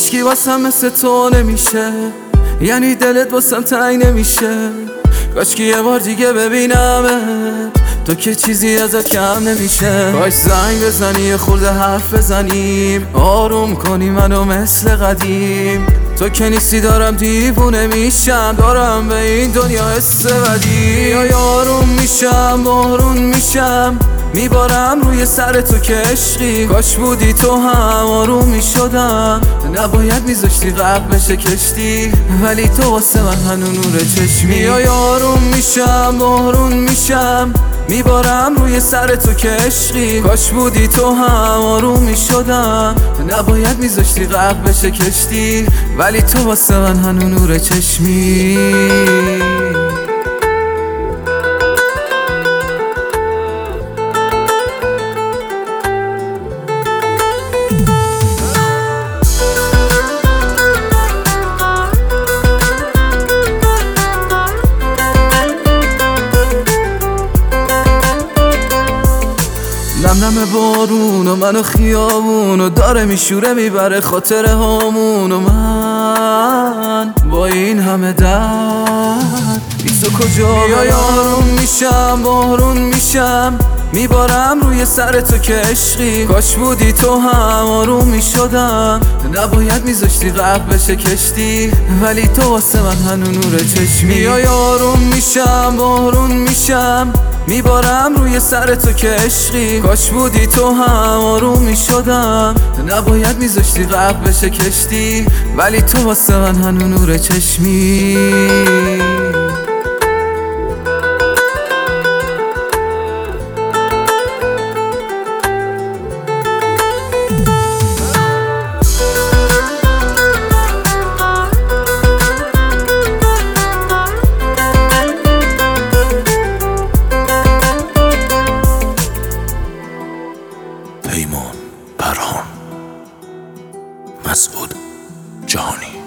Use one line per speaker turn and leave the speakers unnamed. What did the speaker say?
هیچکی واسم مثل تو نمیشه، یعنی دلت واسم تنگ نمیشه. کاشکی یه بار دیگه ببینمت، تو که چیزی ازت کم نمیشه. کاش زنگ بزنی یه خورده حرف بزنیم، آروم کنی منو مثل قدیم. تو که نیستی دارم دیوونه میشم، دارم به این دنیا حس بدی. آروم میشم بارون میشم، میبارم روی سر تو که عشقی. کاش بودی تو هم آروم میشدم، نباید میذاشتی غرق بشه کشتی. ولی تو واسه من هنو نور چشمی. آروم میشم بارون میشم، میبارم روی سر تو که عشقی. کاش بودی تو هم آروم میشدم، نباید میذاشتی غرق بشه کشتی. ولی تو واسه من هنو نور چشمی. نم بارون و منو خیابون و داره میشوره میبره خاطره هامون. و من با این همه درد بی تو کجا آروم میشم بارون میشم، میبارم روی سر تو که عشقی. کاش بودی تو هم آروم میشدم، نباید میذاشتی غرق بشه کشتی. ولی تو واسه من هنو نور چشمی. آروم میشم بارون میشم، میبارم روی سر تو که عشقی. کاش بودی تو هم آروم میشدم، نباید میذاشتی غرق بشه کشتی. ولی تو واسه من هنو نور چشمی.
پیمان پرهان، مسعود جهانی.